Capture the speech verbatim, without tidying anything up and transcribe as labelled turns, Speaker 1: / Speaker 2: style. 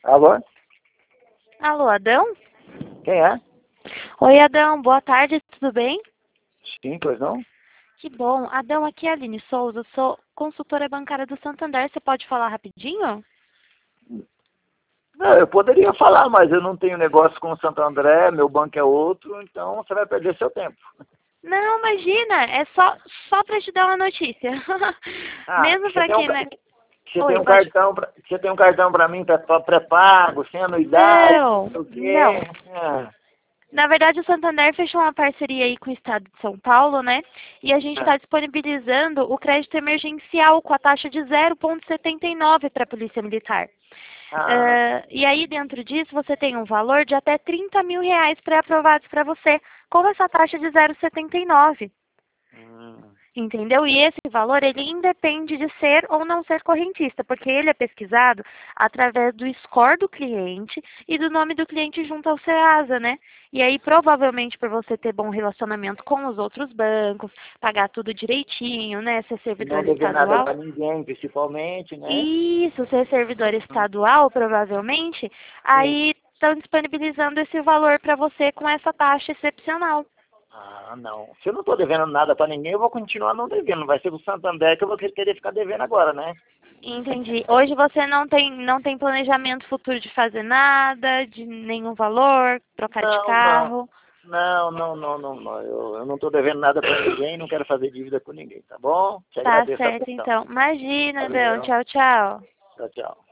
Speaker 1: Alô?
Speaker 2: Alô, Adão?
Speaker 1: Quem é?
Speaker 2: Oi, Adão, boa tarde, tudo bem?
Speaker 1: Sim, pois não?
Speaker 2: Que bom. Adão, aqui é a Aline Souza, sou consultora bancária do Santander, você pode falar rapidinho?
Speaker 1: Não, eu poderia falar, mas eu não tenho negócio com o Santo André, meu banco é outro, então você vai perder seu tempo.
Speaker 2: Não, imagina, é só, só para te dar uma notícia.
Speaker 1: Ah,
Speaker 2: Mesmo
Speaker 1: você
Speaker 2: para
Speaker 1: tem um,
Speaker 2: quem,
Speaker 1: ca-
Speaker 2: né?
Speaker 1: você tem
Speaker 2: Oi,
Speaker 1: um
Speaker 2: pode.
Speaker 1: cartão, pra, você tem um cartão para mim, pré- pré-pago, sem anuidade, não
Speaker 2: Não,
Speaker 1: sei o
Speaker 2: não.
Speaker 1: quê. Ah,
Speaker 2: Na verdade, o Santander fechou uma parceria aí com o Estado de São Paulo, né? E a gente
Speaker 1: ah,
Speaker 2: está disponibilizando o crédito emergencial com a taxa de zero vírgula setenta e nove para a Polícia Militar.
Speaker 1: ah,
Speaker 2: Ah, e aí, dentro disso, você tem um valor de até trinta mil reais pré-aprovados para você, com essa taxa de zero vírgula setenta e nove.
Speaker 1: hum.
Speaker 2: Entendeu? E esse valor, ele independe de ser ou não ser correntista, porque ele é pesquisado através do score do cliente e do nome do cliente junto ao Serasa, né? E aí, provavelmente, por você ter bom relacionamento com os outros bancos, pagar tudo direitinho, né? Ser
Speaker 1: E não
Speaker 2: servidor
Speaker 1: dever nada
Speaker 2: estadual.
Speaker 1: para ninguém, principalmente, né?
Speaker 2: Isso, ser servidor
Speaker 1: Hum,
Speaker 2: estadual, provavelmente,
Speaker 1: Sim.
Speaker 2: aí estão disponibilizando esse valor para você com essa taxa excepcional.
Speaker 1: Ah, não. Se eu não estou devendo nada para ninguém, eu vou continuar não devendo. Não vai ser o Santander que eu vou querer ficar devendo agora, né?
Speaker 2: Entendi. Hoje você não tem, não tem planejamento futuro de fazer nada, de nenhum valor, trocar de
Speaker 1: Não, não.
Speaker 2: carro.
Speaker 1: Não, não, não, não, não. Eu, eu não estou devendo nada para ninguém, não quero fazer dívida com ninguém, tá bom? Te
Speaker 2: Tá
Speaker 1: agradeço a
Speaker 2: certo,
Speaker 1: atenção.
Speaker 2: então. Imagina, Adão.
Speaker 1: Valeu.
Speaker 2: Tchau, tchau.
Speaker 1: Tchau, tchau.